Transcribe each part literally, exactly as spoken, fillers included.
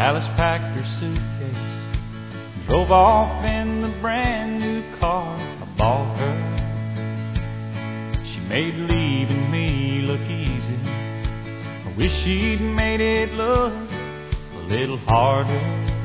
Dallas packed her suitcase, drove off in the brand new car I bought her. She made leaving me look easy. I wish she'd made it look a little harder.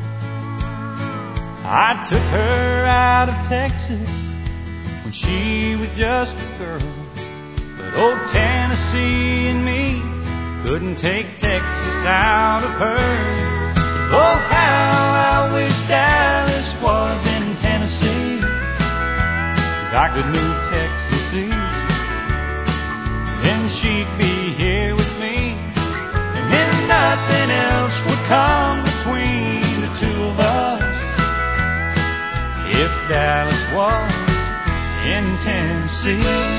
I took her out of Texas when she was just a girl, but old Tennessee and me couldn't take Texas out of her. Oh, how I wish Dallas was in Tennessee, 'cause I could move Texas easy. Then she'd be here with me, and then nothing else would come between the two of us. If Dallas was in Tennessee.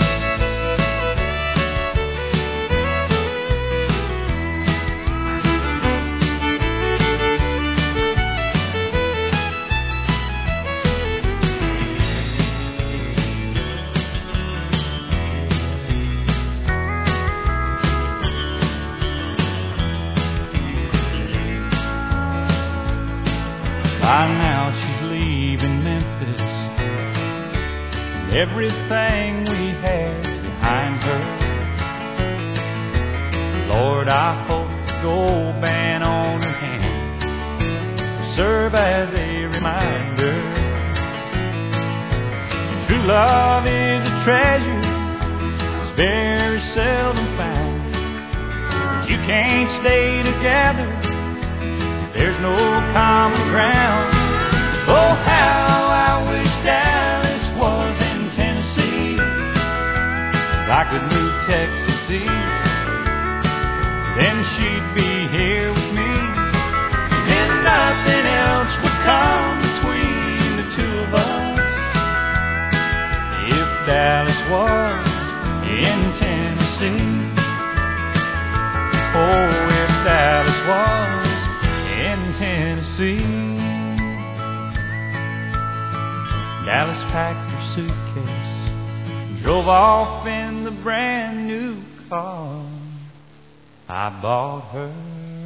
By now she's leaving Memphis, and everything we had behind her. Lord, I hope the gold band on her hand will serve as a reminder. True love is a treasure that's very seldom found. You can't stay together, there's no common ground. Oh, how I wish Dallas was in Tennessee, 'cause I could move Texas east. Then she'd be here with me, and nothing else would come between the two of us. If Dallas was in Tennessee. Oh, if Dallas was in Tennessee. Dallas packed her suitcase, drove off in the brand new car I bought her.